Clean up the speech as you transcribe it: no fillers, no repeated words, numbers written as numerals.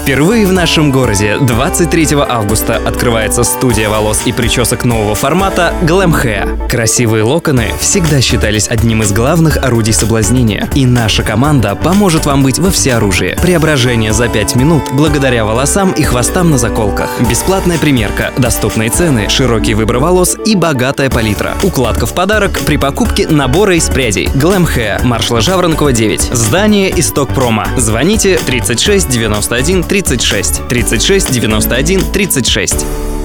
Впервые в нашем городе 23 августа открывается студия волос и причесок нового формата Glam Hair. Красивые локоны всегда считались одним из главных орудий соблазнения, и наша команда поможет вам быть во всеоружии. Преображение за 5 минут благодаря волосам и хвостам на заколках. Бесплатная примерка, доступные цены, широкий выбор волос и богатая палитра. Укладка в подарок при покупке набора из прядей. Glam Hair, маршала Жаворонкова, 9. Здание Исток Промо. Звоните 36 91 36 36 91 36.